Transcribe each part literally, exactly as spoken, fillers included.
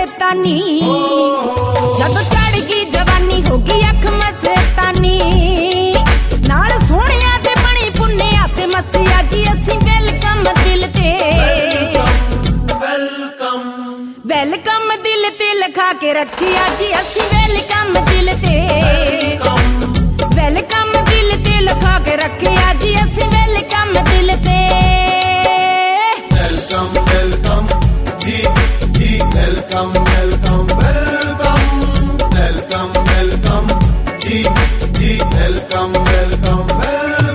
मस्तानी, जब चढ़ गई जवानी होगी अख मस्तानी, नाल सोहणिया ते बनी पुन्निया ते मसिया जी असी वेलकम दिल ते, वेलकम वेलकम दिल ते लिखा के रखिया जी असी वेलकम दिल ते, वेलकम दिल ते लिखा के रखिया जी असी वेलकम दिल ते। वेलकम वेलकम जी जी welcome welcome welcome welcome welcome जी जी वेलकम वेलकम वेलकम।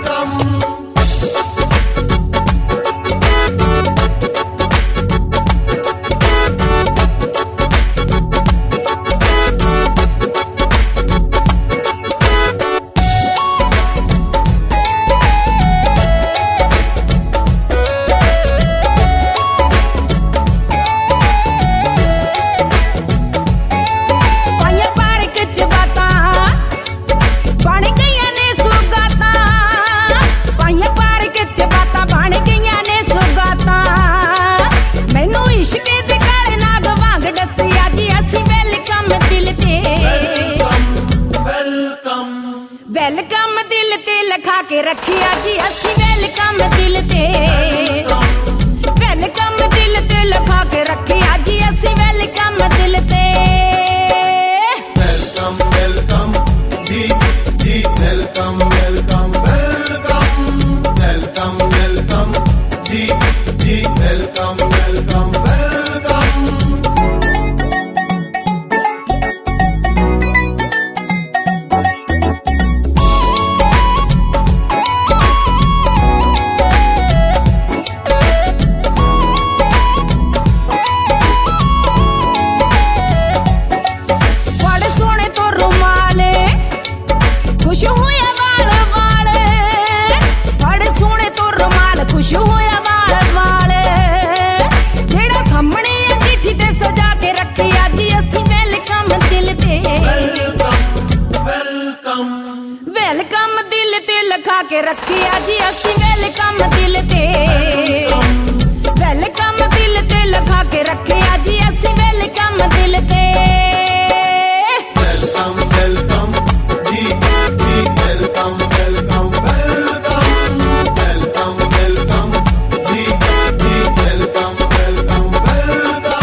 वेलकम दिल ते लिखा के रखिया जी असी वेलकम दिल ते, वेलकम दिल ते लिखा के रखिया जी असी वेलकम दिल ते। वेलकम वेलकम जी जी welcome welcome welcome welcome welcome जी जी वेलकम वेलकम वेलकम। वेलकम दिल ते लिखा के रखिया जी असी वेलकम दिल ते, वेलकम दिल ते लिखा के रखिया जी असी वेलकम दिल ते। वेलकम वेलकम जी जी welcome welcome welcome welcome welcome जी जी वेलकम वेलकम वेलकम।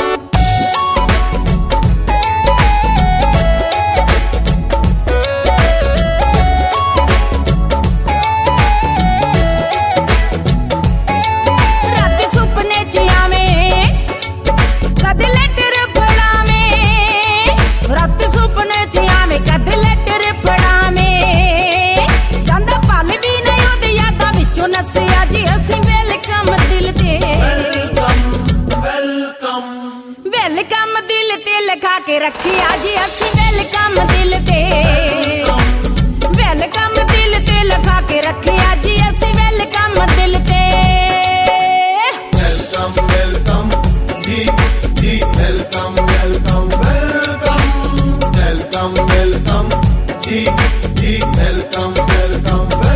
वेलकम दिल ते लिखा के रखिया जी असी वेलकम दिल ते, वेलकम दिल ते लिखा के रखिया जी असी वेलकम दिल ते। वेलकम वेलकम जी जी welcome welcome welcome welcome welcome जी जी वेलकम वेलकम वेलकम।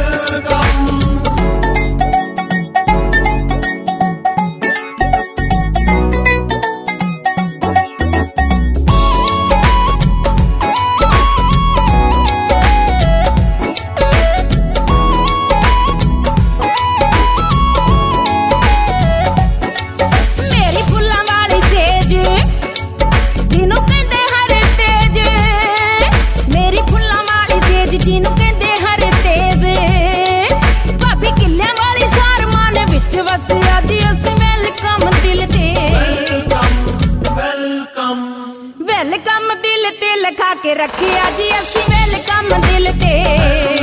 वेलकम दिल ते लिखा के रखिया जी असी वेलकम दिल ते।